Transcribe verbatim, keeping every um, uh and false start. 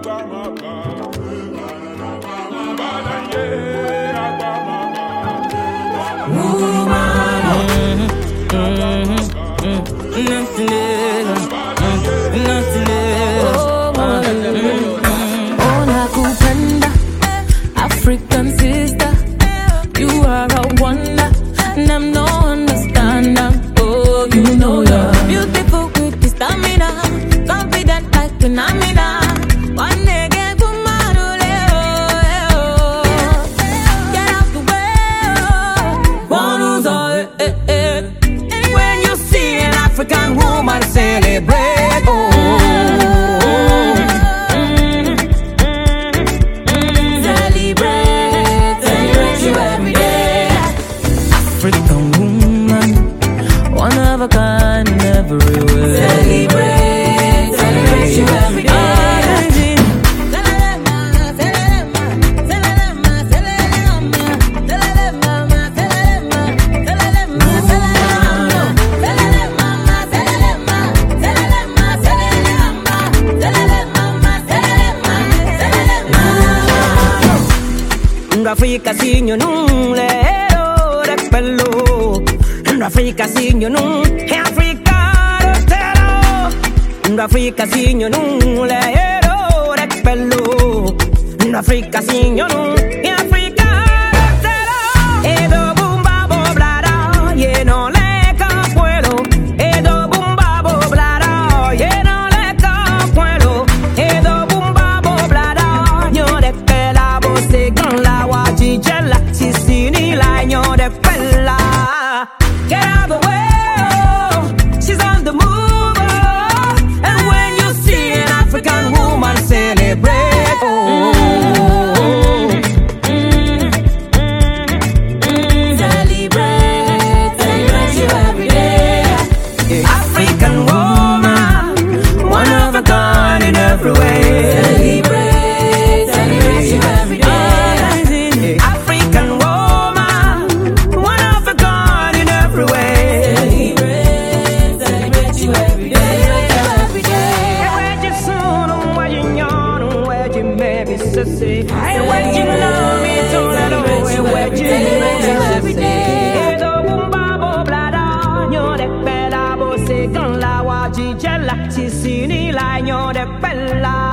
African sister, you are a wonder, and I'm no understander. Oh, you know you're beautiful with the stamina, confident like an Amina. One nigga, get out the way. One who's all, eh, eh, eh. And when you see an African woman celebrate, oh. Kind in every way. Celebrate, celebrate you every day. Africa signo non le ore bello. Africa signo non Africa signo non le errore bello. Africa signo non Africa e do bumba boblada ye no le capuelo e do bumba boblada ye no le capuelo e do bumba boblada nyo de pela bose con la wajijela sisini la nyo de pela. Get out of the way, oh, she's on the move. Celebrate, oh, mm, mm, mm, celebrate, celebrate you every day. African woman, one of a kind in every way. Celebrate, celebrate you every day. African woman, one of a kind in every way. Celebrate, celebrate you every day. Hey, when you love me, don't let away. When you every day. Edo bumba boblada, nyo de pela, bo se con la wajijela, si si ni la nyo de pela.